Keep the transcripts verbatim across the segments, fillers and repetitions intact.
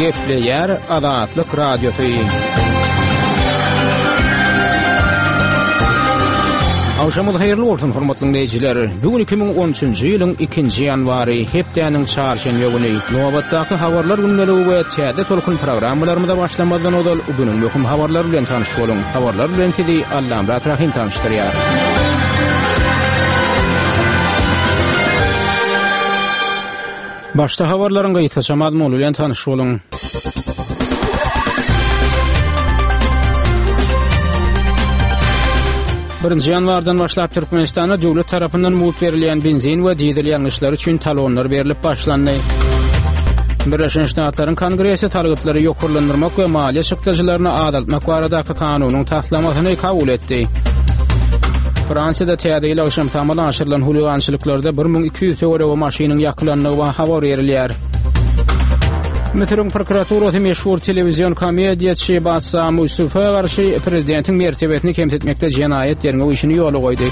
Gepleyer Azatlyk Radiosu. Awşamyz haýyrly bolsun hormatly dinleýijiler. Bugün iki bin on üçünji ýylyň ikinji ýanwary hepdeniň çarşembe güni Nowatdaky habarlar gündeli we täze tolkun programmalarymyza başlamadan odal bugüniň möhüm habarlar bilen tanyş bolun. Habarlar bilen sidi Allam Ratrahim tanışdyrýar. Başta habarlaryň gaýtgaça mazmuny bilen tanyş bolun. Birinci ýanwardan başlap Türkmenistana döwlet tarapyndan mult berilýän benzin we dizel ýalňyşlary üçin talonlar berilip başlandy. Birleşen Ştatlaryň Kongresi targytlary ýokurlandyrmak we maliýe şykdyjylaryny adaltmak baradaky kanunyň taslamasyny kabul etdi. Fransada täze ýyl akşam tamadan aşyrylan huligançylyklarda bir ming iki ýüz euro maşynyň ýakylandygy habar berilýär. Metrong prokuraturasy meşhur televizion komediýaçy Bassam Usufa garşy prezidentiň mertebesini kemsetmekde jenaýet derine işini ýola goýdy.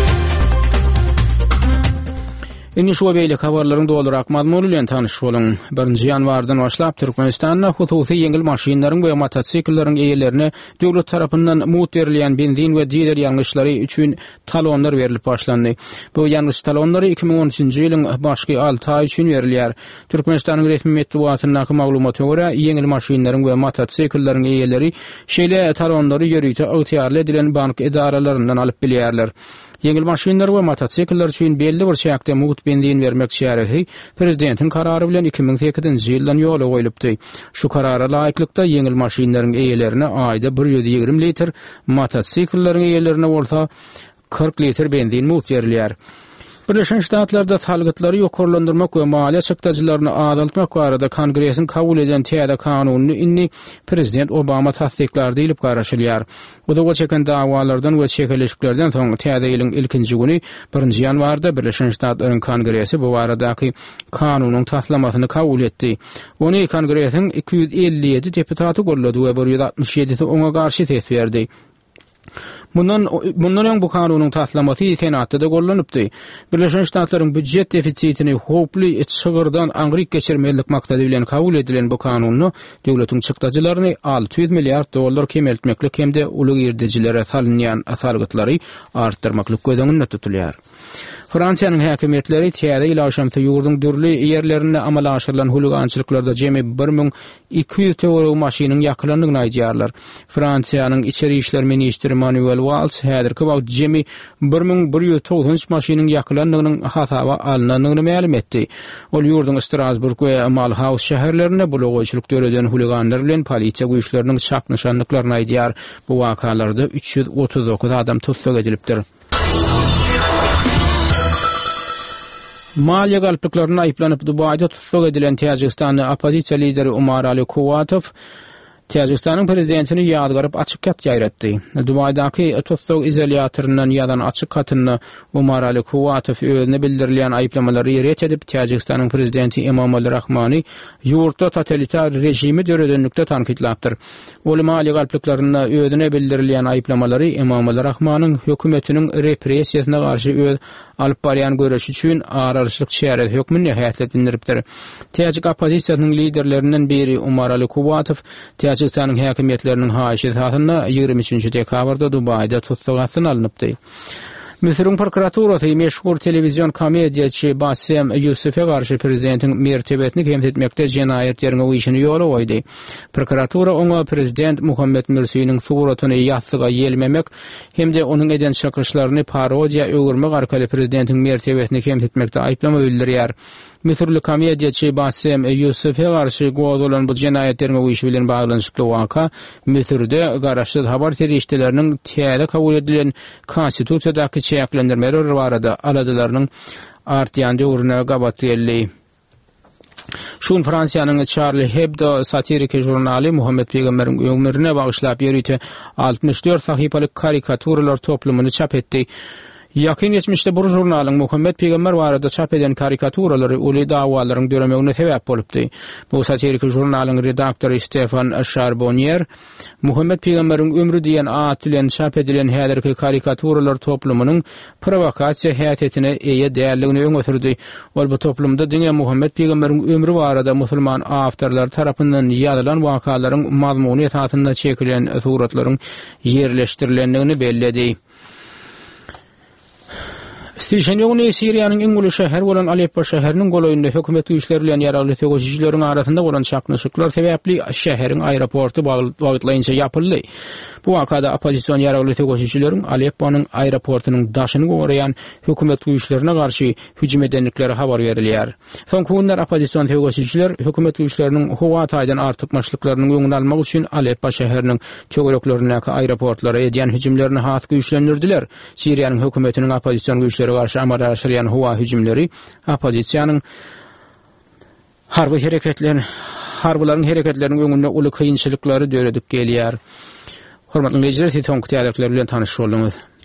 Indi şu beýle habarlaryň dolurak mazmuny bilen tanyş bolun. Birinji ýanwardan başlap Türkmenistanda hususy ýeňil maşynlaryň we mototsikleriň eýelerini döwlet tarapyndan mut berilýän benzin we dizel ýalňyşlary üçin talonlar berilip başlandy. Bu ýalňyş talonlary iki bin on üçünji ýylyň başky alty ay üçin berilýär. Türkmenistanyň resmi medeniýetyne maglumata görä ýeňil maşynlaryň we mototsikleriň eýeleri şeýle talonlary ýörüýte ygtyýarly edilen bank idaralaryndan alyp bilýärler. Ýeňil maşynlar we mototsikllar üçin belli bir şäkde mut benzin bermek şäherli prezidentiň karary bilen iki bin sekizinji ýyldan ýola goýulypdy. Şu karara laýyklykda ýeňil maşynlaryň eýelerine aýda bir ýüz ýigrim litr, mototsiklaryň eýelerine bolsa kırk litr benzin mut berilýär. Birleşen Ştatlarda talgytlary ýokurlandyrmak we maliýe şykdyjylaryny adaltmak barada Kongresiň kabul eden täze kanunyny inni prezident Obama tasdiklardy diýilip garaşylýar. Bu da geçen dawalardan we çekilişiklerden soň täze ýylyň ilkinji güni birinji ýanwarda Birleşen Ştatlaryň Kongresi bu baradaky kanunyň taslamasyny kabul etdi. Ony Kongresiň iki ýüz elli ýedi deputaty gollady we bir ýüz altmış ýedi oňa garşy ses berdi. Bundan bundan bu kanunyň taslamasy Senatda da gollanypdy. Birleşen Ştatlaryň büdjet defisitini hoply çygyrdan aňryk geçirmelik maksady bilen kabul edilen bu kanuny döwletiň çykdyjylaryny alty ýüz milliard dollar kemeltmeklik hemde uly girdijilere salynýan asargytlary artdyrmaklyk gözüňde tutulýar. Fransiýanyň häkimetleri täze ýyl aşamda ýurdun dürli ýerlerinde amala aşyrylan huligançylyklarda jemi bir ming iki ýüz euro maşynyň ýakylandygyny aýdýarlar. Fransiýanyň içeri işler ministri Manuel Valls häzirki wagt jemi bir ming bir ýüz doksan üç maşynyň ýakylandygynyň hasaba alynandygyny ma'lum etdi. Ol ýurdun Strasburg we Malhaus şäherlerinde blogoçylyk töreden huliganlar bilen polisiýa güýçleriniň şaknyşanlyklaryny aýdýar. Bu wakalarda üç ýüz otuz dokuz adam tutsak edilipdir. Maliýe galplyklaryna aýplanyp Dubaýda tutsak edilen Täjikistanyň opozisiýa lideri Umar Ali Kowatow Täjikistanyň prezidentini ýadgaryp açyk kat ýaýratdy. Dubaýdaky tutsak izolýatorundan ýadan açyk katyny Umar Ali Kowatow özüne bildirilýän aýplamalary ret edip Täjikistanyň prezidenti Emomali Rahmany ýurtda totalitar rejimi döredenlikde tanqidlapdyr. Ol maliýe galplyklaryna özüne bildirilýän aýplamalary Emomali Rahmanyň hökümetiniň repressiýasyna garşy öz alyp barýan görüşi üçin ararçylyk şäher hökmüni häýetlendiripdir. Täjik opozisiýanyň liderlerinden biri Umar Ali Kowatow Täjikistanyň häkimetleriniň haýyşy tasyna ýygrimi üçinji dekabrda Dubaýda tutsak alınıpdy. Metrong prokuraturasy meşhur televizion komediýaçy Bassam Usufa garşy prezidentiň mertebesini kemsetmekde jenaýet ýerine işini ýola goýdy. Prokuratura oňa prezident Muhammed Mursiýiň suratyny ýazsyga ýelmemek hemde onuň eden çakyşlaryny parodiýa öwürmek arkaly prezidentiň mertebesini kemsetmekde aýplama bildirýär. Metrli komediýaçy Bassam Usufa garşy goýulan bu jenaýetlerine işi bilen baglanyşykly waka Metrde garaşsyz habar terişdeleriniň täze kabul edilen konstitusiýadaky çäklendirmeler barada aladalarının artýan döwrüne gabatyrly. Şun Fransiýanyň Charlie Hebdo satirik jurnaly Muhammed Peygamberiň ömrüne bagyşlap ýörüýte altmış dört sahypalyk karikaturalar toplumyny çap etdi. Yakın geçmişde bu jurnalyň Muhammed Peýgamber barada çap eden karikaturaları uly dawalaryň döremegine sebäp bolupdy. Bu satirik jurnalyň redaktory Stefan Charbonnier Muhammed Peýgamberiň ömrü diýen at bilen çap edilen häzirki karikaturalar toplumynyň provokasiýa häýetine eýe däerligini öňötürdi. Ol bu toplumda diňe Muhammed Peýgamberiň ömrü barada musulman awtorlar tarapyndan ýazylan wakalaryň mazmuny esasynda çekilen suratlaryň yerleşdirilendigini belledi. Stişen ýöne Siriýanyň iň uly şäher bolan Aleppo şäheriniň golaýynda hökümet güýçleri bilen ýaragly tegoşyjylaryň arasynda bolan çaknyşyklar sebäpli şäheriň aeroporty baglanýança ýapyldy. Bu wakada opozisiýon ýaragly tegoşyjylaryň Alepponyň aeroportynyň daşyny goraýan hökümet güýçlerine garşy hüjüm edenlikleri habar berilýär. Soňky günler opozisiýon tegoşyjylar hökümet güýçleriniň howa taýdan artykmaçlyklarynyň öňüni almak üçin Aleppo şäheriniň töwereklerindäki aeroportlara edýän hüjümlerini hat güýçlendirdiler. Siriýanyň hökümetiniň opozisiýon güýçleri garşy amalga aşyran howa hüjümleri opozisiýanyň harby hereketlerini harbylaryň hereketleriniň öňünde uly kynçylyklary döredip gelýär. Hormatly dinleyijiler, soňky täzelikler bilen tanyşyp boldunuz.